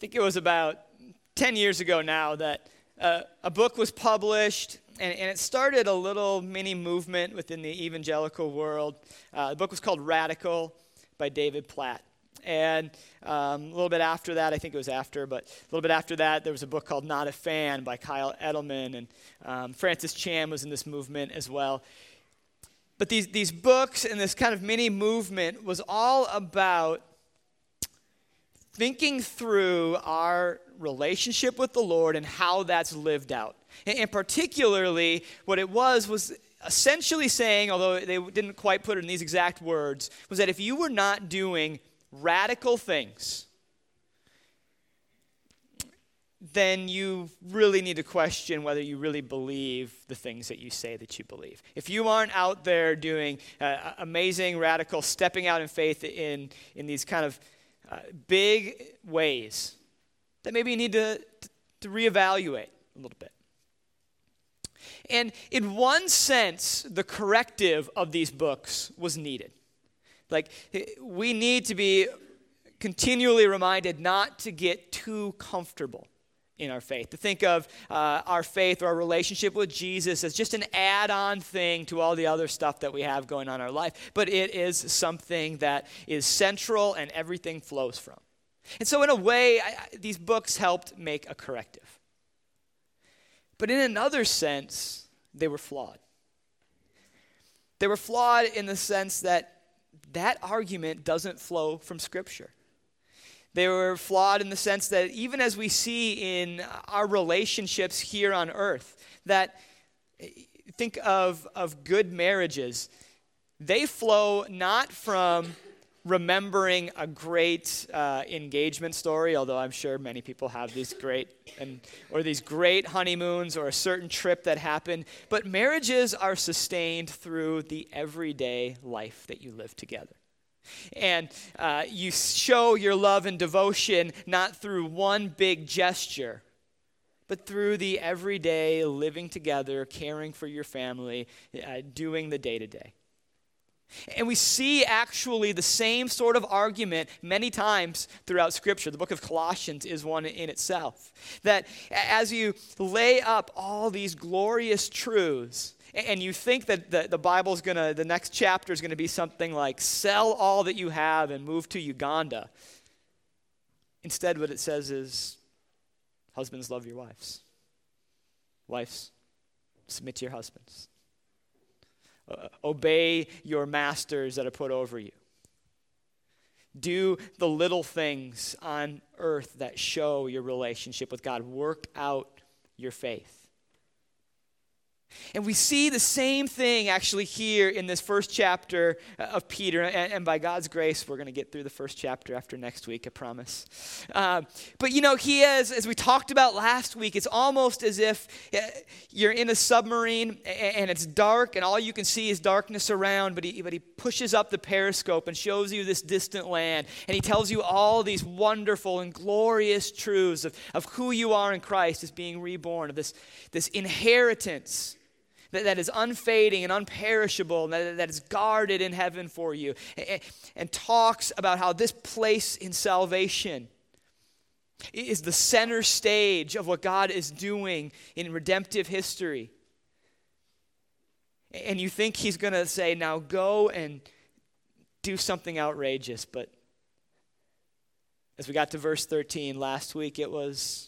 think it was about 10 years ago now that a book was published, and it started a little mini movement within the evangelical world. The book was called Radical by David Platt. And a little bit after that, I think it was after, but a little bit after that, there was a book called Not a Fan by Kyle Edelman, and Francis Chan was in this movement as well. But these books and this kind of mini movement was all about thinking through our relationship with the Lord and how that's lived out. And particularly, what it was essentially saying, although they didn't quite put it in these exact words, was that if you were not doing radical things, then you really need to question whether you really believe the things that you say that you believe. If you aren't out there doing amazing, radical, stepping out in faith in these kind of big ways, that maybe you need to reevaluate a little bit. And in one sense, the corrective of these books was needed. Like, we need to be continually reminded not to get too comfortable in our faith, to think of our faith or our relationship with Jesus as just an add-on thing to all the other stuff that we have going on in our life. But it is something that is central and everything flows from. And so in a way, these books helped make a corrective. But in another sense, they were flawed. They were flawed in the sense that argument doesn't flow from Scripture. They were flawed in the sense that even as we see in our relationships here on earth, that think of good marriages, they flow not from remembering a great engagement story, although I'm sure many people have these great honeymoons or a certain trip that happened, but marriages are sustained through the everyday life that you live together. And you show your love and devotion not through one big gesture, but through the everyday living together, caring for your family, doing the day-to-day. And we see actually the same sort of argument many times throughout Scripture. The book of Colossians is one in itself. That as you lay up all these glorious truths, and you think that the next chapter is going to be something like, sell all that you have and move to Uganda. Instead, what it says is, husbands, love your wives. Wives, submit to your husbands. Obey your masters that are put over you. Do the little things on earth that show your relationship with God. Work out your faith. And we see the same thing actually here in this first chapter of Peter. And by God's grace, we're going to get through the first chapter after next week, I promise. But he has, as we talked about last week, it's almost as if you're in a submarine and it's dark and all you can see is darkness around. But he pushes up the periscope and shows you this distant land. And he tells you all these wonderful and glorious truths of who you are in Christ as being reborn, of this inheritance that is unfading and unperishable, and that is guarded in heaven for you, and talks about how this place in salvation is the center stage of what God is doing in redemptive history. And you think he's going to say, now go and do something outrageous, but as we got to verse 13 last week, it was,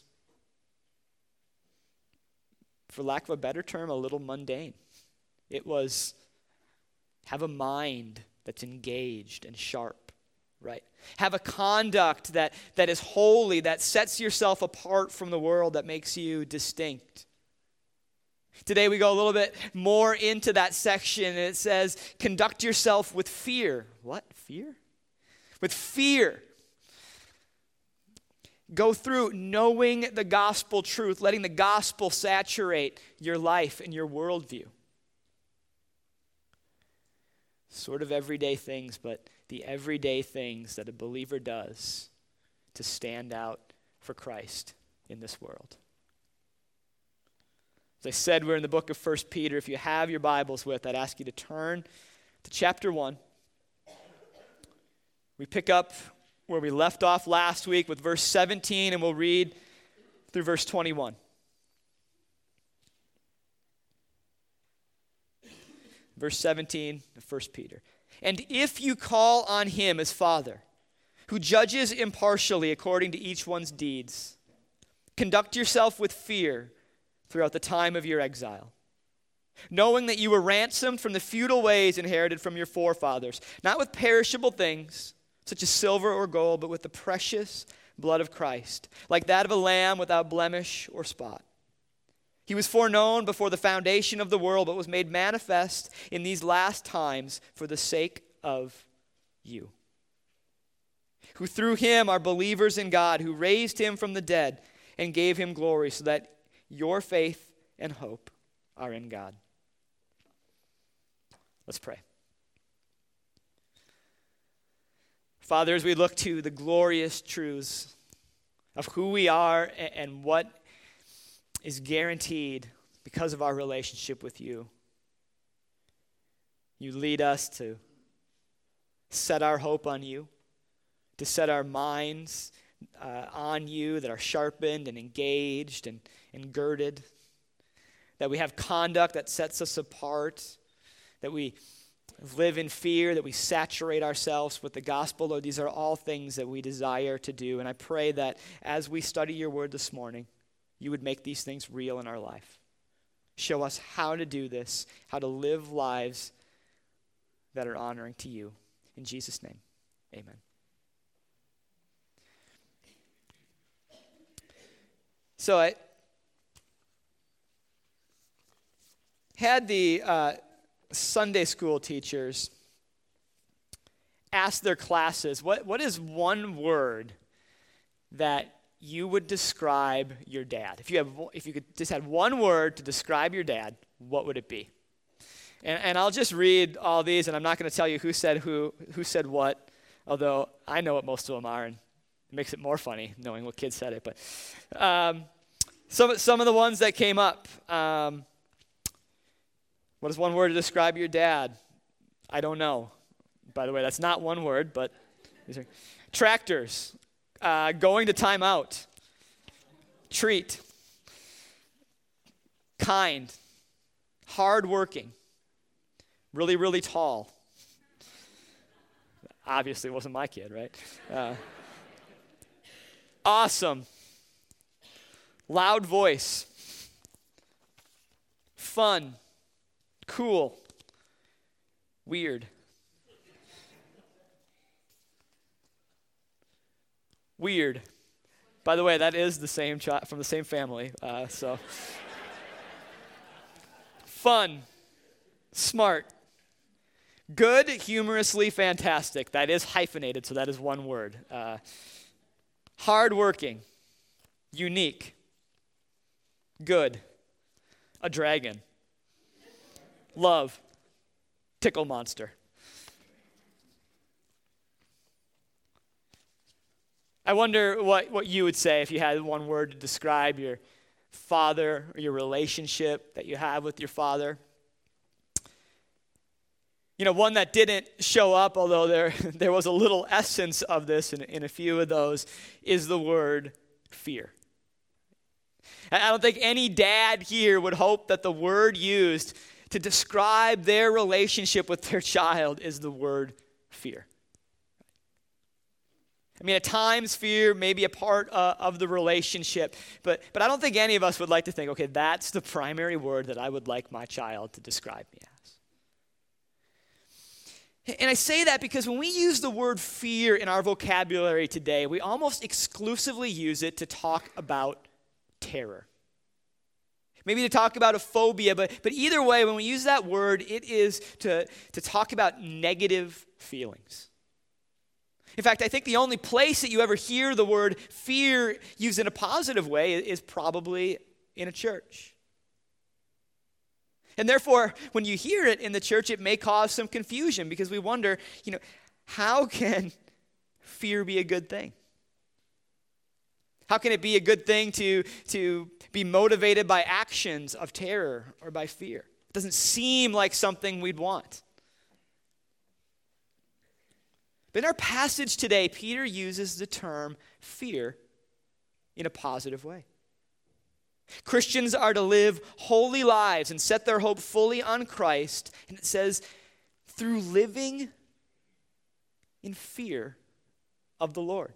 for lack of a better term, a little mundane. It was have a mind that's engaged and sharp, right? Have a conduct that is holy, that sets yourself apart from the world, that makes you distinct. Today we go a little bit more into that section, and it says, conduct yourself with fear. What? Fear? With fear. Go through knowing the gospel truth, letting the gospel saturate your life and your worldview. Sort of everyday things, but the everyday things that a believer does to stand out for Christ in this world. As I said, we're in the book of 1 Peter. If you have your Bibles with, I'd ask you to turn to chapter 1. We pick up where we left off last week with verse 17, and we'll read through verse 21. Verse 17 of 1 Peter. And if you call on him as Father, who judges impartially according to each one's deeds, conduct yourself with fear throughout the time of your exile, knowing that you were ransomed from the futile ways inherited from your forefathers, not with perishable things, such as silver or gold, but with the precious blood of Christ, like that of a lamb without blemish or spot. He was foreknown before the foundation of the world, but was made manifest in these last times for the sake of you, who through him are believers in God, who raised him from the dead and gave him glory, so that your faith and hope are in God. Let's pray. Father, as we look to the glorious truths of who we are and what is guaranteed because of our relationship with you, you lead us to set our hope on you, to set our minds on you that are sharpened and engaged and girded, that we have conduct that sets us apart, that we live in fear, that we saturate ourselves with the gospel. Lord, these are all things that we desire to do. And I pray that as we study your word this morning, you would make these things real in our life. Show us how to do this, how to live lives that are honoring to you. In Jesus' name, amen. So I had the Sunday school teachers ask their classes, what is one word that you would describe your dad? If you could just have one word to describe your dad, what would it be? And I'll just read all these, and I'm not going to tell you who said what, although I know what most of them are, and it makes it more funny knowing what kid said it. But some of the ones that came up. What is one word to describe your dad? I don't know. By the way, that's not one word, but these are tractors, going to timeout, treat, kind, hardworking, really, really tall. Obviously, it wasn't my kid, right? Awesome, loud voice, fun, cool, weird. Weird. By the way, that is the same child from the same family. So, fun, smart, good, humorously fantastic. That is hyphenated, so that is one word. Hardworking, unique, good, a dragon, love, tickle monster. I wonder what you would say if you had one word to describe your father or your relationship that you have with your father. You know, one that didn't show up, although there was a little essence of this in a few of those, is the word fear. I don't think any dad here would hope that the word used to describe their relationship with their child is the word fear. I mean, at times fear may be a part of the relationship, but I don't think any of us would like to think, okay, that's the primary word that I would like my child to describe me as. And I say that because when we use the word fear in our vocabulary today, we almost exclusively use it to talk about terror. Maybe to talk about a phobia, but either way, when we use that word, it is to talk about negative feelings. In fact, I think the only place that you ever hear the word fear used in a positive way is probably in a church. And therefore, when you hear it in the church, it may cause some confusion because we wonder, how can fear be a good thing? How can it be a good thing to be motivated by actions of terror or by fear? It doesn't seem like something we'd want. But in our passage today, Peter uses the term fear in a positive way. Christians are to live holy lives and set their hope fully on Christ. And it says, through living in fear of the Lord.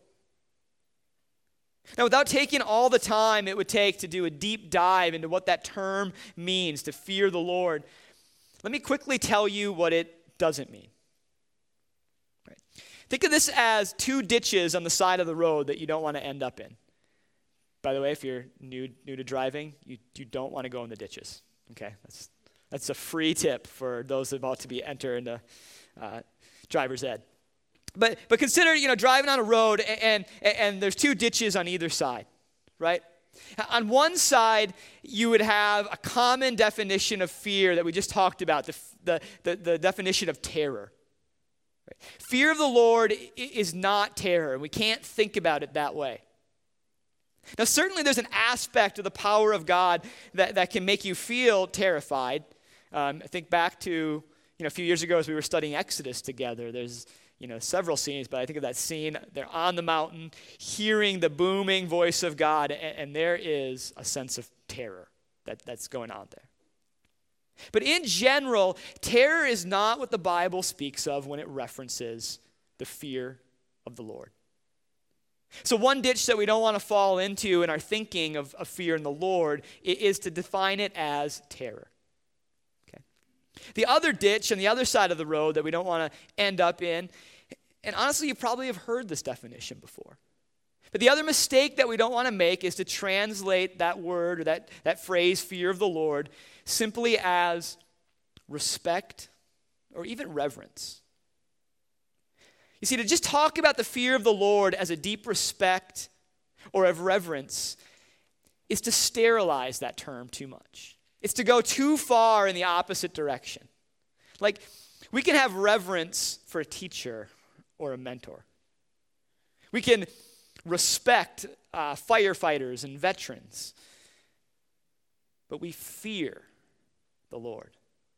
Now, without taking all the time it would take to do a deep dive into what that term means, to fear the Lord, let me quickly tell you what it doesn't mean. Right. Think of this as two ditches on the side of the road that you don't want to end up in. By the way, if you're new to driving, you don't want to go in the ditches. Okay, that's a free tip for those about to be enter into driver's ed. But consider, driving on a road and there's two ditches on either side, right? On one side, you would have a common definition of fear that we just talked about, the definition of terror. Right? Fear of the Lord is not terror. We can't think about it that way. Now, certainly there's an aspect of the power of God that can make you feel terrified. I think back to, a few years ago as we were studying Exodus together, there's, several scenes, but I think of that scene, they're on the mountain, hearing the booming voice of God, and there is a sense of terror that's going on there. But in general, terror is not what the Bible speaks of when it references the fear of the Lord. So one ditch that we don't want to fall into in our thinking of fear in the Lord is to define it as terror. Okay. The other ditch on the other side of the road that we don't want to end up in, and honestly, you probably have heard this definition before. But the other mistake that we don't want to make is to translate that word or that phrase, fear of the Lord, simply as respect or even reverence. You see, to just talk about the fear of the Lord as a deep respect or of reverence is to sterilize that term too much. It's to go too far in the opposite direction. Like, we can have reverence for a teacher or a mentor. We can respect firefighters and veterans, but we fear the Lord.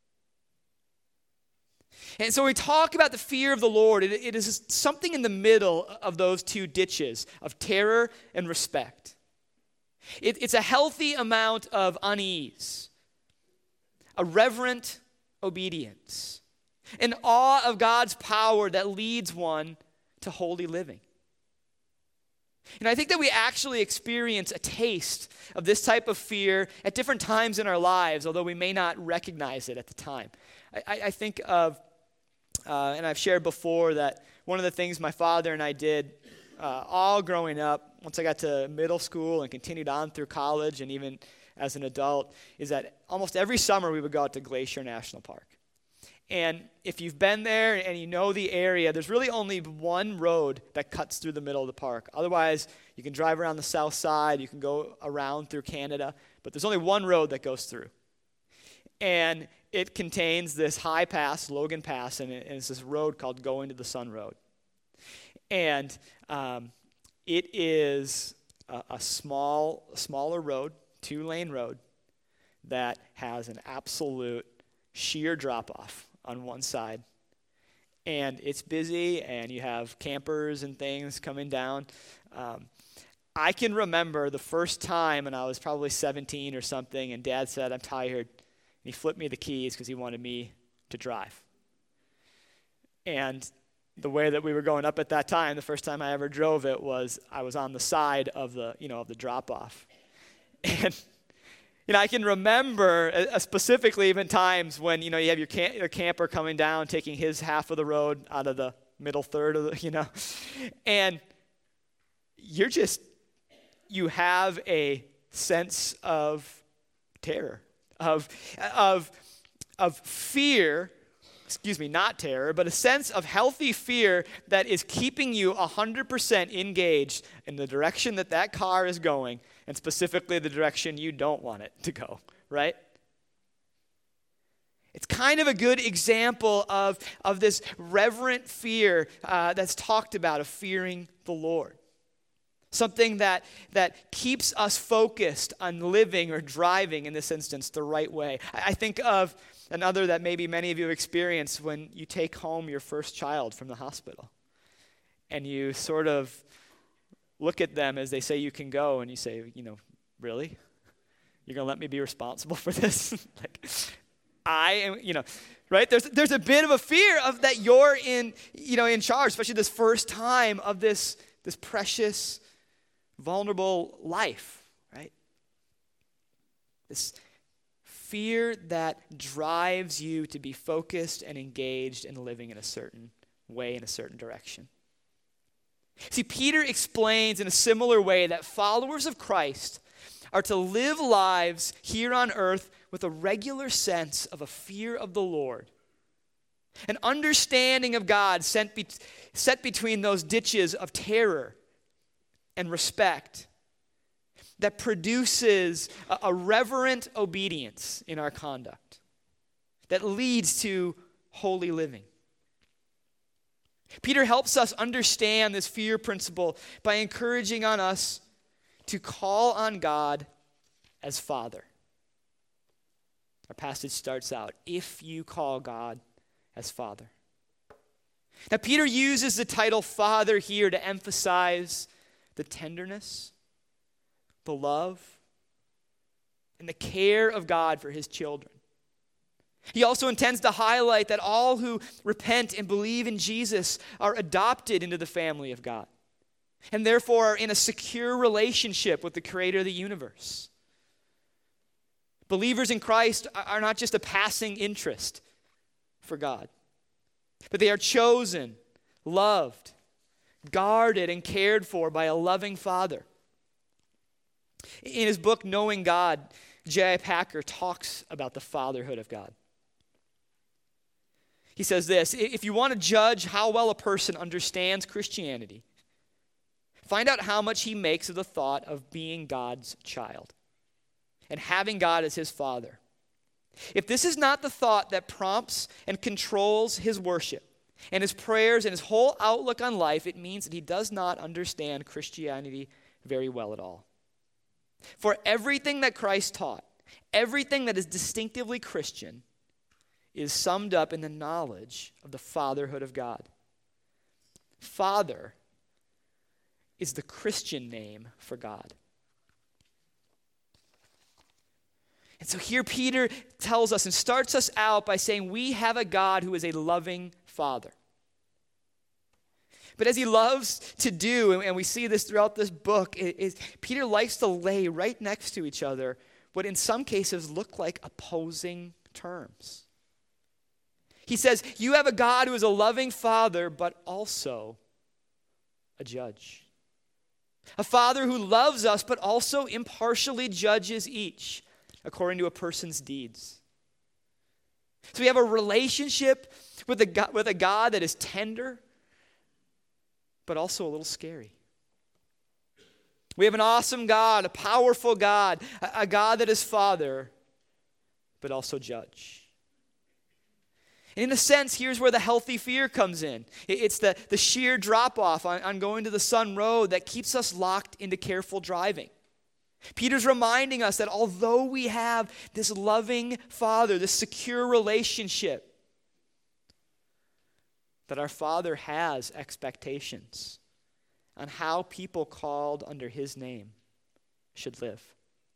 And so we talk about the fear of the Lord. It is something in the middle of those two ditches of terror and respect. It's a healthy amount of unease, a reverent obedience, an awe of God's power that leads one to holy living. And I think that we actually experience a taste of this type of fear at different times in our lives, although we may not recognize it at the time. I think of, and I've shared before, that one of the things my father and I did all growing up, once I got to middle school and continued on through college and even as an adult, is that almost every summer we would go out to Glacier National Park. And if you've been there and you know the area, there's really only one road that cuts through the middle of the park. Otherwise, you can drive around the south side, you can go around through Canada, but there's only one road that goes through. And it contains this high pass, Logan Pass, and it's this road called Going to the Sun Road. And it is a smaller road, 2-lane road, that has an absolute sheer drop-off on one side. And it's busy, and you have campers and things coming down. I can remember the first time, and I was probably 17 or something, and Dad said, "I'm tired." And he flipped me the keys because he wanted me to drive. And the way that we were going up at that time, the first time I ever drove it, was I was on the side of the drop-off. And I can remember specifically even times when, you have your camper coming down, taking his half of the road out of the middle third of the, and you have a sense of terror, of fear, not terror, but a sense of healthy fear that is keeping you 100% engaged in the direction that car is going, and specifically the direction you don't want it to go, right? It's kind of a good example of this reverent fear that's talked about, of fearing the Lord. Something that keeps us focused on living or driving, in this instance, the right way. I think of another that maybe many of you have experienced when you take home your first child from the hospital. and you sort of look at them as they say you can go, and you say, really? You're going to let me be responsible for this? Like, I am, right? There's a bit of a fear of that you're in charge, especially this first time of this precious, vulnerable life, right? This fear that drives you to be focused and engaged and living in a certain way, in a certain direction. See, Peter explains in a similar way that followers of Christ are to live lives here on earth with a regular sense of a fear of the Lord, an understanding of God set between those ditches of terror and respect that produces a reverent obedience in our conduct that leads to holy living. Peter helps us understand this fear principle by encouraging on us to call on God as Father. Our passage starts out, if you call God as Father. Now, Peter uses the title Father here to emphasize the tenderness, the love, and the care of God for his children. He also intends to highlight that all who repent and believe in Jesus are adopted into the family of God, and therefore are in a secure relationship with the Creator of the universe. Believers in Christ are not just a passing interest for God, but they are chosen, loved, guarded, and cared for by a loving Father. In his book, Knowing God, J.I. Packer talks about the fatherhood of God. He says this, if you want to judge how well a person understands Christianity, find out how much he makes of the thought of being God's child and having God as his father. If this is not the thought that prompts and controls his worship and his prayers and his whole outlook on life, it means that he does not understand Christianity very well at all. For everything that Christ taught, everything that is distinctively Christian, is summed up in the knowledge of the fatherhood of God. Father is the Christian name for God. And so here Peter tells us and starts us out by saying we have a God who is a loving Father. But as he loves to do, and we see this throughout this book, Peter likes to lay right next to each other what in some cases look like opposing terms. He says, you have a God who is a loving Father, but also a judge. A Father who loves us, but also impartially judges each according to a person's deeds. So we have a relationship with a God that is tender, but also a little scary. We have an awesome God, a powerful God, a God that is Father, but also judge. And in a sense, here's where the healthy fear comes in. It's the sheer drop-off on going to the Sun Road that keeps us locked into careful driving. Peter's reminding us that although we have this loving Father, this secure relationship, that our Father has expectations on how people called under his name should live.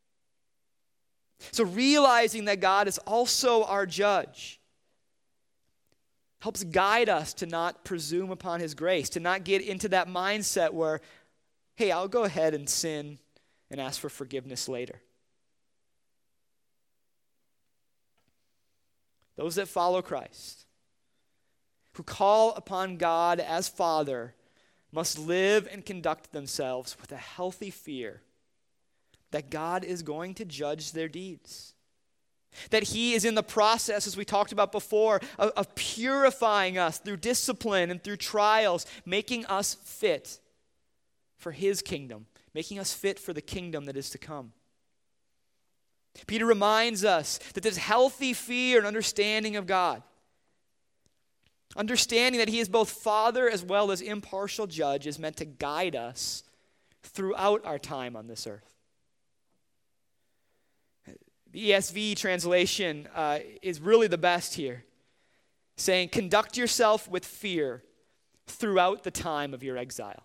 So realizing that God is also our judge helps guide us to not presume upon his grace, to not get into that mindset where, hey, I'll go ahead and sin and ask for forgiveness later. Those that follow Christ, who call upon God as Father, must live and conduct themselves with a healthy fear that God is going to judge their deeds. That he is in the process, as we talked about before, of purifying us through discipline and through trials, making us fit for his kingdom, making us fit for the kingdom that is to come. Peter reminds us that this healthy fear and understanding of God, understanding that he is both Father as well as impartial judge, is meant to guide us throughout our time on this earth. The ESV translation is really the best here, saying, conduct yourself with fear throughout the time of your exile.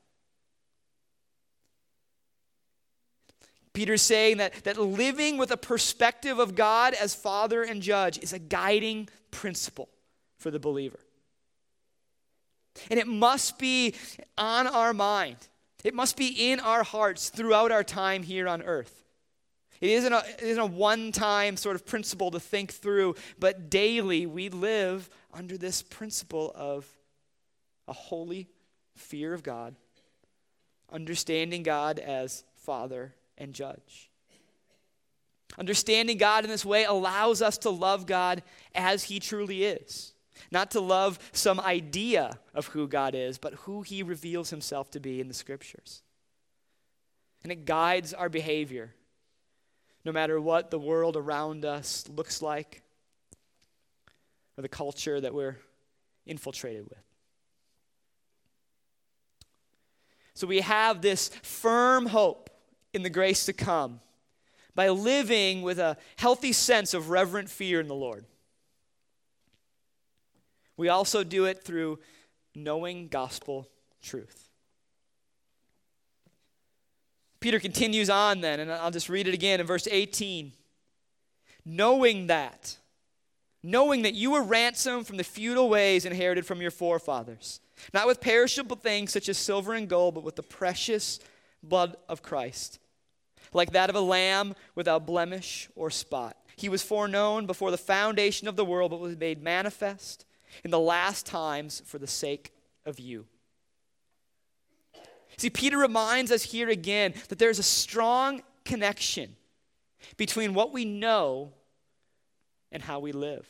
Peter's saying that living with a perspective of God as Father and Judge is a guiding principle for the believer. And it must be on our mind. It must be in our hearts throughout our time here on earth. It isn't a one-time sort of principle to think through, but daily we live under this principle of a holy fear of God, understanding God as Father and Judge. Understanding God in this way allows us to love God as he truly is. Not to love some idea of who God is, but who he reveals himself to be in the Scriptures. And it guides our behavior, no matter what the world around us looks like or the culture that we're infiltrated with. So we have this firm hope in the grace to come by living with a healthy sense of reverent fear in the Lord. We also do it through knowing gospel truth. Peter continues on then, and I'll just read it again in verse 18. Knowing that you were ransomed from the futile ways inherited from your forefathers, not with perishable things such as silver and gold, but with the precious blood of Christ, like that of a lamb without blemish or spot. He was foreknown before the foundation of the world, but was made manifest in the last times for the sake of you. See, Peter reminds us here again that there's a strong connection between what we know and how we live.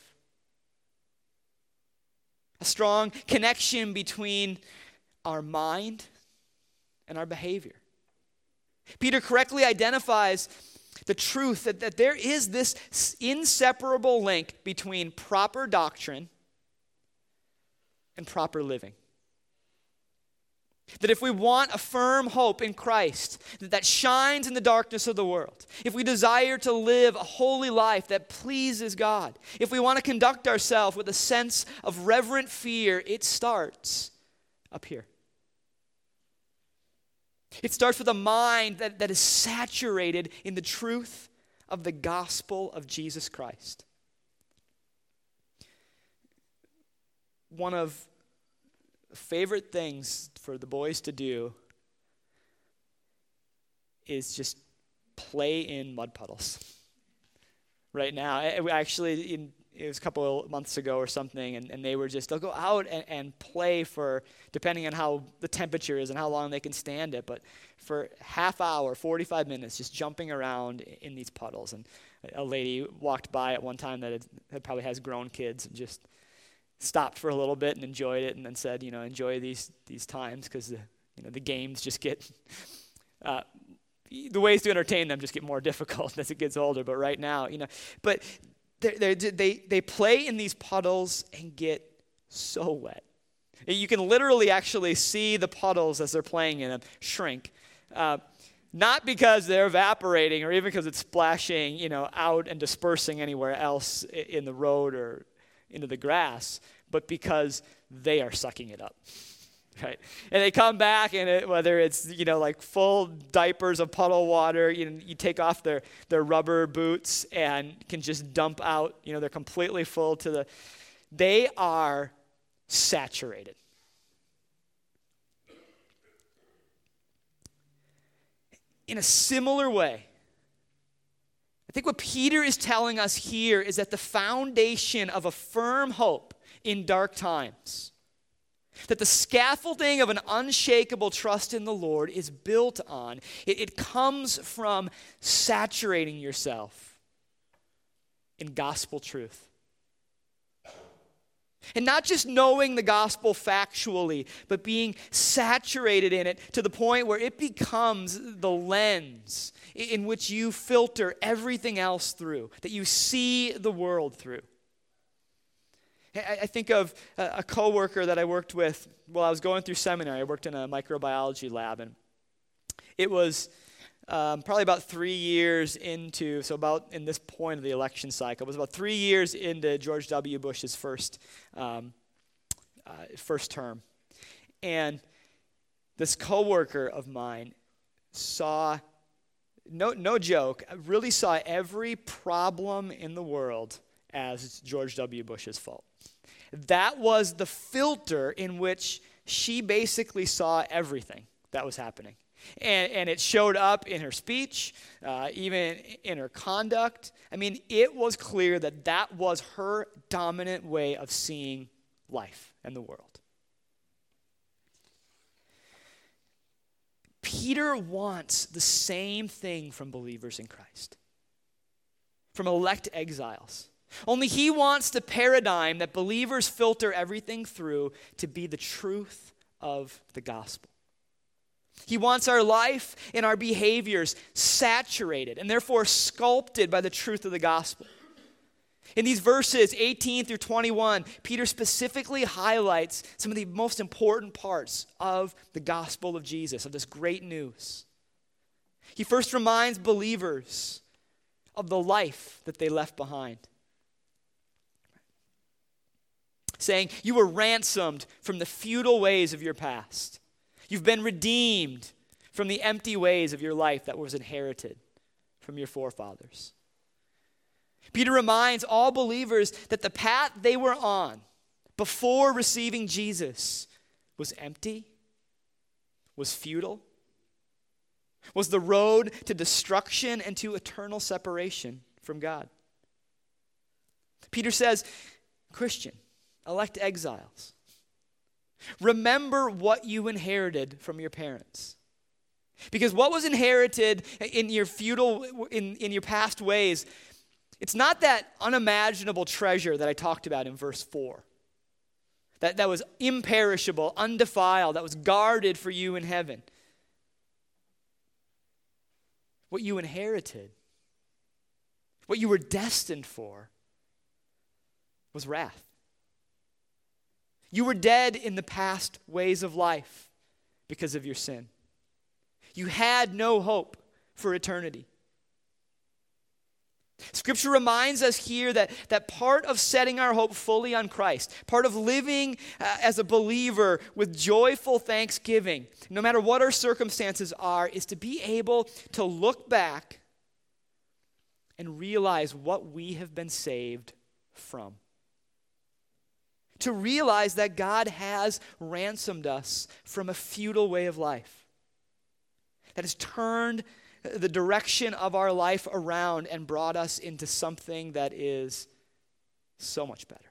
A strong connection between our mind and our behavior. Peter correctly identifies the truth that there is this inseparable link between proper doctrine and proper living. That if we want a firm hope in Christ that shines in the darkness of the world, if we desire to live a holy life that pleases God, if we want to conduct ourselves with a sense of reverent fear, it starts up here. It starts with a mind that is saturated in the truth of the gospel of Jesus Christ. One of the favorite things for the boys to do is just play in mud puddles. Right now, it was a couple of months ago or something, and they'll go out and play for, depending on how the temperature is and how long they can stand it, but for half hour, 45 minutes, just jumping around in these puddles. And a lady walked by at one time that probably has grown kids and just stopped for a little bit and enjoyed it, and then said, enjoy these times, because the games just get, the ways to entertain them just get more difficult as it gets older. But right now, but they play in these puddles and get so wet. You can literally actually see the puddles as they're playing in them shrink. Not because they're evaporating or even because it's splashing, out and dispersing anywhere else in the road or into the grass, but because they are sucking it up. Right? And they come back, and whether it's, like full diapers of puddle water, you take off their rubber boots and can just dump out, they're completely full they are saturated. In a similar way, I think what Peter is telling us here is that the foundation of a firm hope in dark times, that the scaffolding of an unshakable trust in the Lord is built on, it comes from saturating yourself in gospel truth. And not just knowing the gospel factually, but being saturated in it to the point where it becomes the lens in which you filter everything else through, that you see the world through. I think of a coworker that I worked with while I was going through seminary. I worked in a microbiology lab, and it was probably about 3 years into, so about in this point of the election cycle, it was about 3 years into George W. Bush's first term. And this coworker of mine saw, no joke, really saw every problem in the world as George W. Bush's fault. That was the filter in which she basically saw everything that was happening. And it showed up in her speech, even in her conduct. I mean, it was clear that that was her dominant way of seeing life and the world. Peter wants the same thing from believers in Christ, from elect exiles. Only he wants the paradigm that believers filter everything through to be the truth of the gospel. He wants our life and our behaviors saturated and therefore sculpted by the truth of the gospel. In these verses 18 through 21, Peter specifically highlights some of the most important parts of the gospel of Jesus, of this great news. He first reminds believers of the life that they left behind, saying, you were ransomed from the futile ways of your past. You've been redeemed from the empty ways of your life that was inherited from your forefathers. Peter reminds all believers that the path they were on before receiving Jesus was empty, was futile, was the road to destruction and to eternal separation from God. Peter says, Christian, elect exiles, remember what you inherited from your parents. Because what was inherited in your in your past ways, it's not that unimaginable treasure that I talked about in verse 4. That was imperishable, undefiled, that was guarded for you in heaven. What you inherited, what you were destined for, was wrath. You were dead in the past ways of life because of your sin. You had no hope for eternity. Scripture reminds us here that part of setting our hope fully on Christ, part of living as a believer with joyful thanksgiving, no matter what our circumstances are, is to be able to look back and realize what we have been saved from. To realize that God has ransomed us from a futile way of life, that has turned the direction of our life around and brought us into something that is so much better.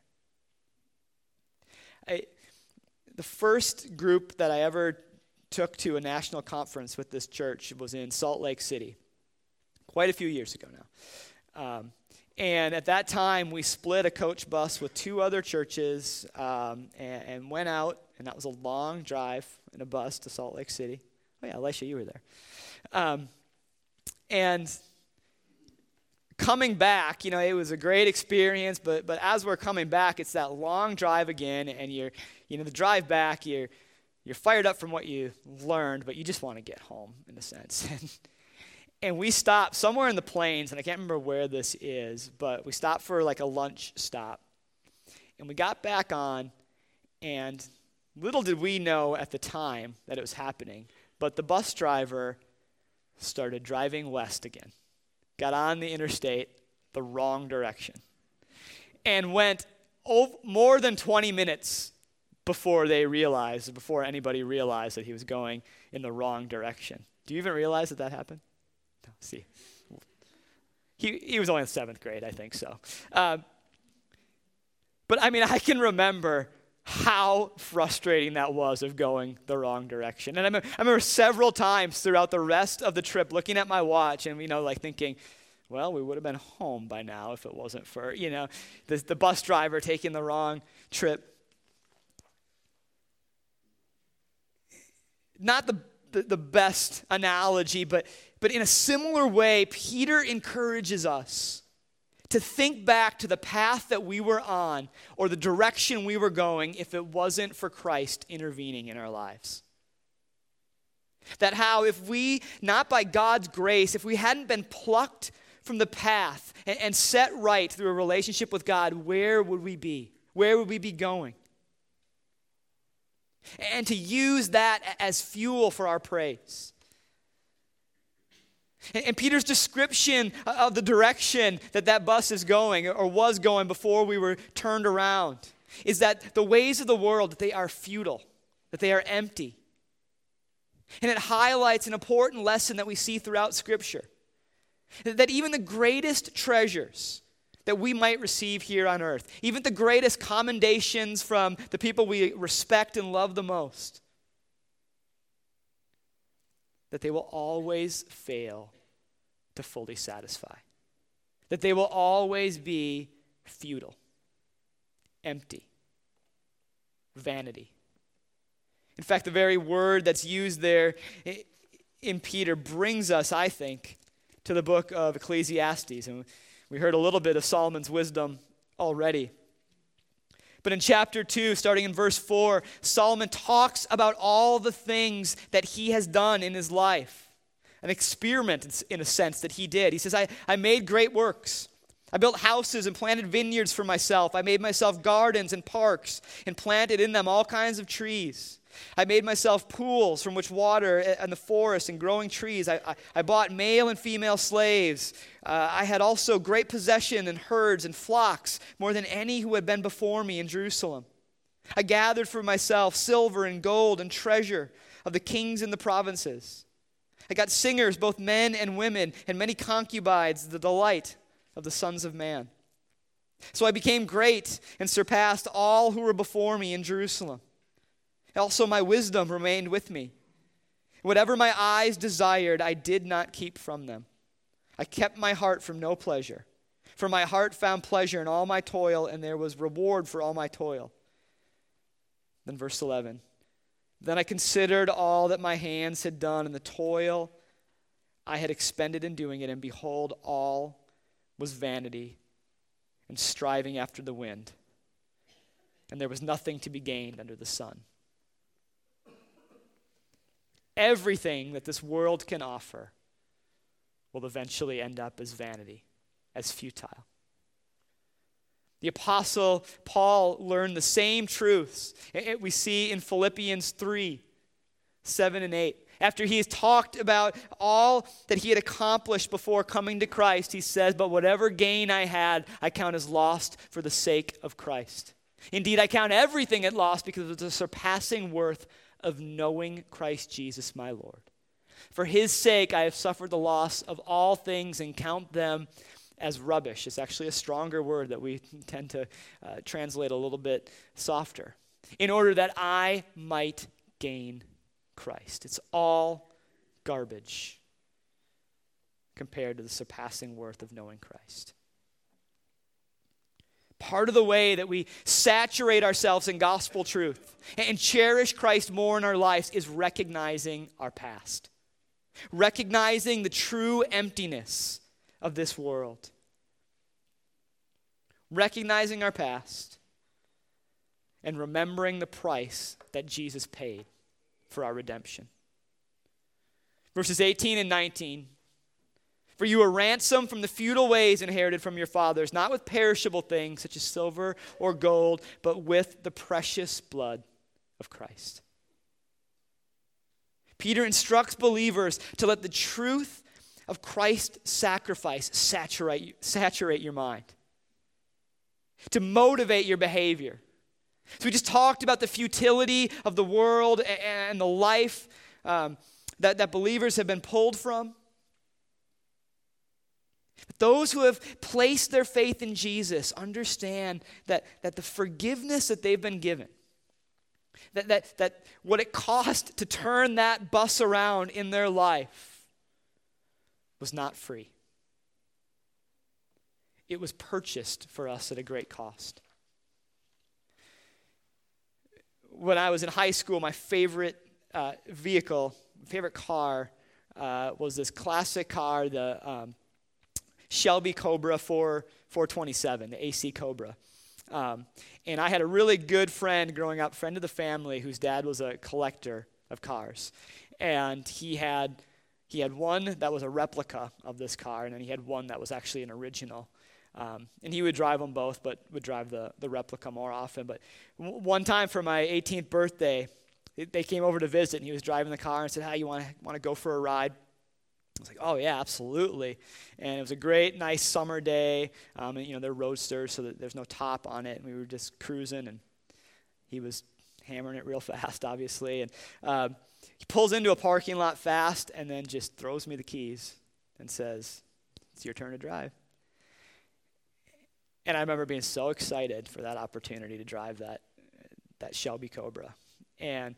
The first group that I ever took to a national conference with this church was in Salt Lake City, quite a few years ago now. And at that time, we split a coach bus with two other churches and went out, and that was a long drive in a bus to Salt Lake City. Oh yeah, Elisha, you were there. And coming back, it was a great experience, but as we're coming back, it's that long drive again, and the drive back, you're fired up from what you learned, but you just want to get home, in a sense. And we stopped somewhere in the plains, and I can't remember where this is, but we stopped for like a lunch stop. And we got back on, and little did we know at the time that it was happening, but the bus driver started driving west again. Got on the interstate the wrong direction. And went more than 20 minutes before anybody realized that he was going in the wrong direction. Do you even realize that happened? No, see. He was only in 7th grade, I think so. But I can remember how frustrating that was of going the wrong direction. And I remember several times throughout the rest of the trip looking at my watch and, thinking, well, we would have been home by now if it wasn't for, the bus driver taking the wrong trip. Not the best analogy, but in a similar way, Peter encourages us to think back to the path that we were on or the direction we were going if it wasn't for Christ intervening in our lives. That how if we, not by God's grace, if we hadn't been plucked from the path and set right through a relationship with God, where would we be? Where would we be going? and to use that as fuel for our praise. And Peter's description of the direction that bus is going or was going before we were turned around is that the ways of the world, that they are futile, that they are empty. And it highlights an important lesson that we see throughout Scripture, that even the greatest treasures that we might receive here on earth, even the greatest commendations from the people we respect and love the most, that they will always fail to fully satisfy. That they will always be futile, empty, vanity. In fact, the very word that's used there in Peter brings us, I think, to the book of Ecclesiastes. And we heard a little bit of Solomon's wisdom already. But in chapter 2, starting in verse 4, Solomon talks about all the things that he has done in his life. An experiment, in a sense, that he did. He says, I made great works. I built houses and planted vineyards for myself. I made myself gardens and parks and planted in them all kinds of trees. I made myself pools from which water and the forest and growing trees. I bought male and female slaves. I had also great possession and herds and flocks, more than any who had been before me in Jerusalem. I gathered for myself silver and gold and treasure of the kings in the provinces. I got singers, both men and women, and many concubines, the delight of the sons of man. So I became great and surpassed all who were before me in Jerusalem. Also my wisdom remained with me. Whatever my eyes desired, I did not keep from them. I kept my heart from no pleasure. For my heart found pleasure in all my toil, and there was reward for all my toil. Then verse 11. Then I considered all that my hands had done and the toil I had expended in doing it, and behold, all was vanity and striving after the wind. And there was nothing to be gained under the sun. Everything that this world can offer will eventually end up as vanity, as futile. The Apostle Paul learned the same truths we see in Philippians 3, 7 and 8. After he has talked about all that he had accomplished before coming to Christ, he says, but whatever gain I had, I count as lost for the sake of Christ. Indeed, I count everything at loss because of the surpassing worth of knowing Christ Jesus my Lord. For his sake, I have suffered the loss of all things and count them as rubbish. It's actually a stronger word that we tend to translate a little bit softer. In order that I might gain Christ. It's all garbage compared to the surpassing worth of knowing Christ. Part of the way that we saturate ourselves in gospel truth and cherish Christ more in our lives is recognizing our past. Recognizing the true emptiness of this world. Recognizing our past and remembering the price that Jesus paid for our redemption. Verses 18 and 19. For you were ransomed from the futile ways inherited from your fathers, not with perishable things such as silver or gold, but with the precious blood of Christ. Peter instructs believers to let the truth of Christ's sacrifice saturate your mind, to motivate your behavior. So we just talked about the futility of the world and the life that believers have been pulled from. But those who have placed their faith in Jesus understand that the forgiveness that they've been given, that what it cost to turn that bus around in their life was not free. It was purchased for us at a great cost. When I was in high school, my favorite car was this classic car, the Shelby Cobra 427, the AC Cobra. And I had a really good friend growing up, friend of the family, whose dad was a collector of cars. And he had one that was a replica of this car, and then he had one that was actually an original. And he would drive them both, but would drive the replica more often. But one time for my 18th birthday, they came over to visit, and he was driving the car and said, "Hey, you want to go for a ride?" I was like, "Oh yeah, absolutely." And it was a great, nice summer day. And they're roadsters, so that there's no top on it. And we were just cruising, and he was hammering it real fast, obviously. And he pulls into a parking lot fast, and then just throws me the keys and says, "It's your turn to drive." And I remember being so excited for that opportunity to drive that Shelby Cobra. And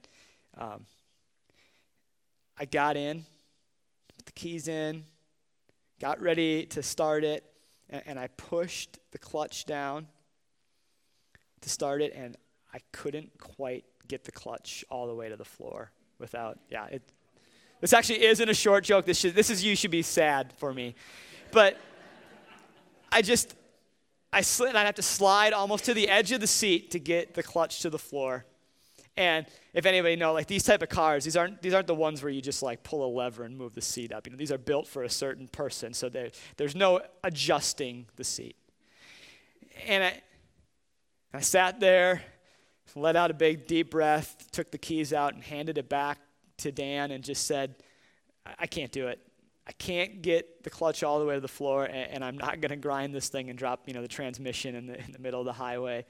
I got in, put the keys in, got ready to start it, and I pushed the clutch down to start it, and I couldn't quite get the clutch all the way to the floor without, this actually isn't a short joke. You should be sad for me. But I slid, and I'd have to slide almost to the edge of the seat to get the clutch to the floor. And if anybody know, like these type of cars, these aren't the ones where you just like pull a lever and move the seat up. These are built for a certain person, so there's no adjusting the seat. And I sat there, let out a big deep breath, took the keys out and handed it back to Dan and just said, "I can't do it. I can't get the clutch all the way to the floor, and I'm not going to grind this thing and drop, the transmission in the middle of the highway."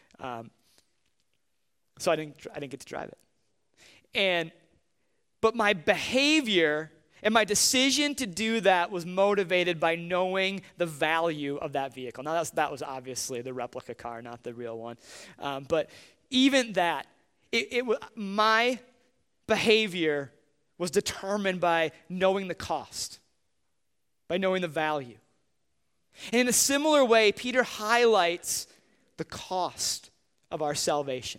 So I didn't get to drive it. But my behavior and my decision to do that was motivated by knowing the value of that vehicle. Now that was obviously the replica car, not the real one. But even that, my behavior was determined by knowing the cost, by knowing the value. And in a similar way, Peter highlights the cost of our salvation.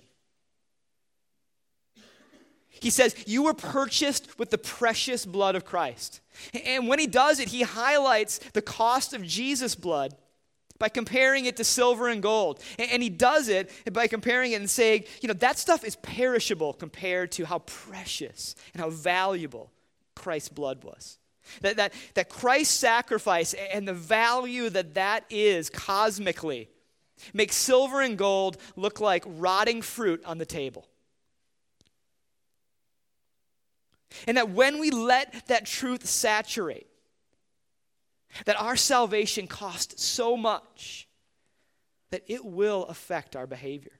He says, "You were purchased with the precious blood of Christ." And when he does it, he highlights the cost of Jesus' blood by comparing it to silver and gold. And he does it by comparing it and saying, that stuff is perishable compared to how precious and how valuable Christ's blood was. That Christ's sacrifice and the value that is cosmically makes silver and gold look like rotting fruit on the table. And that when we let that truth saturate, that our salvation costs so much that it will affect our behavior.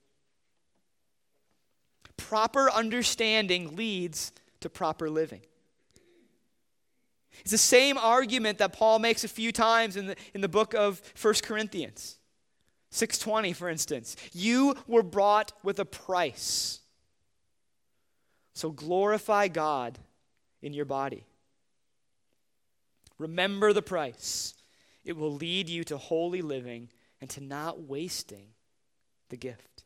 Proper understanding leads to proper living. It's the same argument that Paul makes a few times in the book of 1 Corinthians. 6:20, for instance. "You were bought with a price. So glorify God in your body. Remember the price. It will lead you to holy living and to not wasting the gift."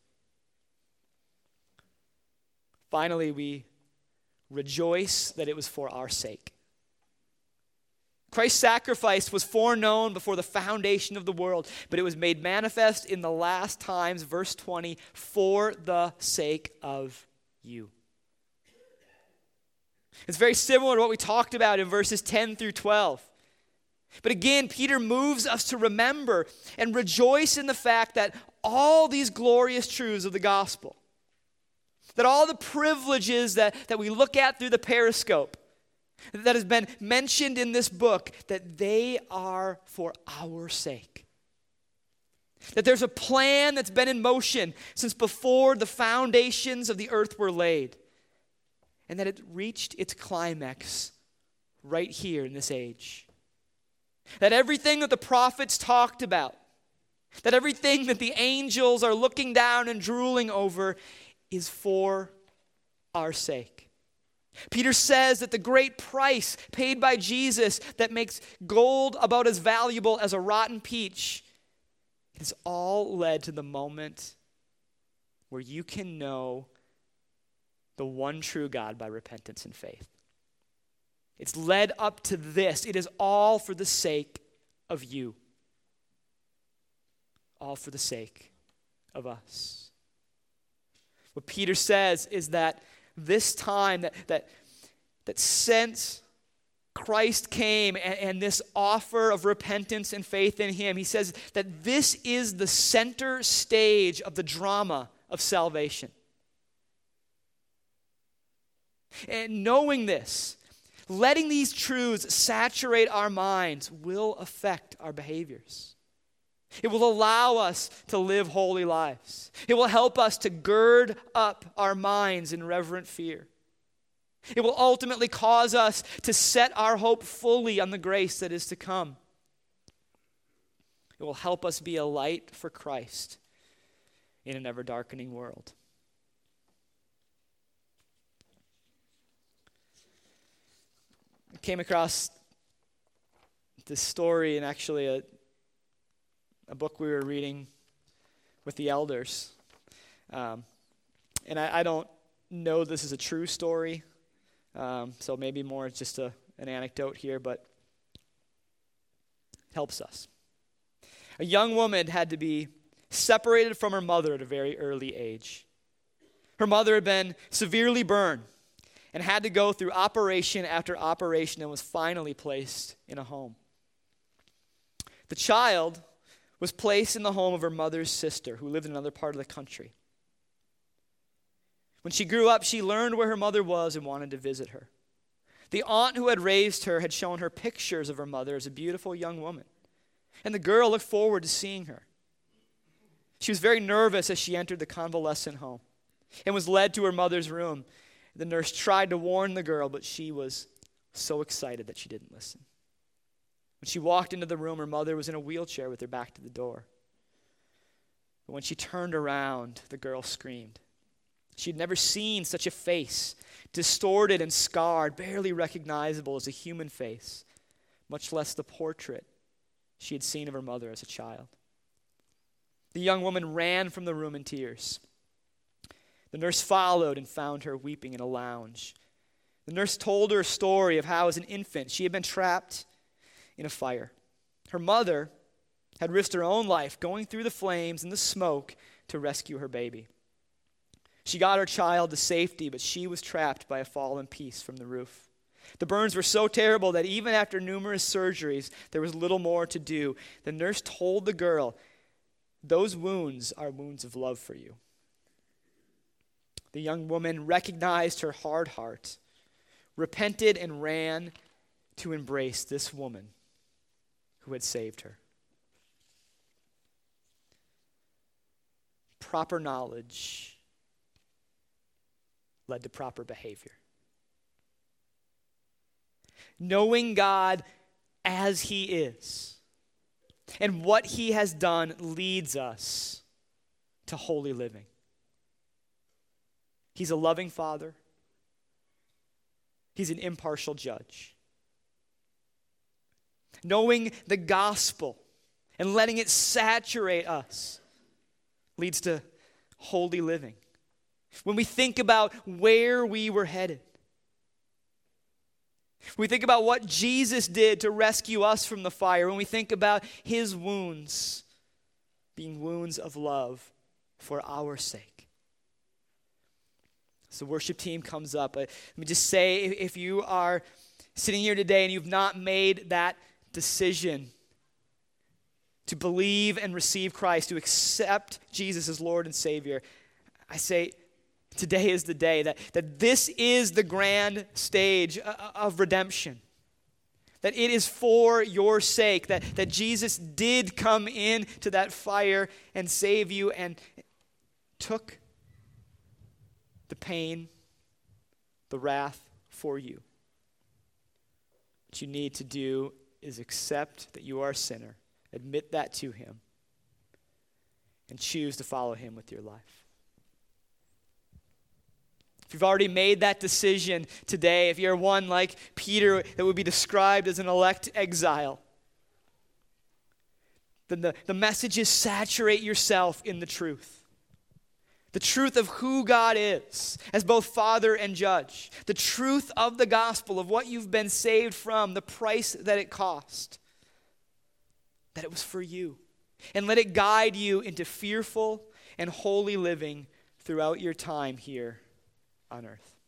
Finally, we rejoice that it was for our sake. Christ's sacrifice was foreknown before the foundation of the world, but it was made manifest in the last times, verse 20, for the sake of you. It's very similar to what we talked about in verses 10 through 12. But again, Peter moves us to remember and rejoice in the fact that all these glorious truths of the gospel, that all the privileges that we look at through the periscope, that has been mentioned in this book, that they are for our sake. That there's a plan that's been in motion since before the foundations of the earth were laid. And that it reached its climax right here in this age. That everything that the prophets talked about, that everything that the angels are looking down and drooling over is for our sake. Peter says that the great price paid by Jesus that makes gold about as valuable as a rotten peach has all led to the moment where you can know the one true God by repentance and faith. It's led up to this. It is all for the sake of you. All for the sake of us. What Peter says is that this time, that since Christ came and this offer of repentance and faith in him, he says that this is the center stage of the drama of salvation. And knowing this, letting these truths saturate our minds will affect our behaviors. It will allow us to live holy lives. It will help us to gird up our minds in reverent fear. It will ultimately cause us to set our hope fully on the grace that is to come. It will help us be a light for Christ in an ever-darkening world. I came across this story in actually a book we were reading with the elders. And I don't know this is a true story, so maybe more just an anecdote here, but it helps us. A young woman had to be separated from her mother at a very early age. Her mother had been severely burned and had to go through operation after operation and was finally placed in a home. The child was placed in the home of her mother's sister, who lived in another part of the country. When she grew up, she learned where her mother was and wanted to visit her. The aunt who had raised her had shown her pictures of her mother as a beautiful young woman, and the girl looked forward to seeing her. She was very nervous as she entered the convalescent home and was led to her mother's room. The nurse tried to warn the girl, but she was so excited that she didn't listen. When she walked into the room, her mother was in a wheelchair with her back to the door. But when she turned around, the girl screamed. She'd never seen such a face, distorted and scarred, barely recognizable as a human face, much less the portrait she had seen of her mother as a child. The young woman ran from the room in tears. The nurse followed and found her weeping in a lounge. The nurse told her a story of how, as an infant, she had been trapped in a fire. Her mother had risked her own life going through the flames and the smoke to rescue her baby. She got her child to safety, but she was trapped by a fallen piece from the roof. The burns were so terrible that even after numerous surgeries, there was little more to do. The nurse told the girl, "Those wounds are wounds of love for you." The young woman recognized her hard heart, repented, and ran to embrace this woman who had saved her. Proper knowledge led to proper behavior. Knowing God as He is and what He has done leads us to holy living. He's a loving Father. He's an impartial judge. Knowing the gospel and letting it saturate us leads to holy living. When we think about where we were headed, we think about what Jesus did to rescue us from the fire, when we think about His wounds being wounds of love for our sake. So the worship team comes up. Let me just say, if you are sitting here today and you've not made that decision to believe and receive Christ, to accept Jesus as Lord and Savior, I say today is the day that this is the grand stage of redemption. That it is for your sake, that Jesus did come into that fire and save you and took the pain, the wrath for you. What you need to do is accept that you are a sinner, admit that to Him, and choose to follow Him with your life. If you've already made that decision today, if you're one like Peter that would be described as an elect exile, then the message is saturate yourself in the truth. The truth of who God is as both Father and Judge. The truth of the gospel, of what you've been saved from, the price that it cost. That it was for you. And let it guide you into fearful and holy living throughout your time here on earth.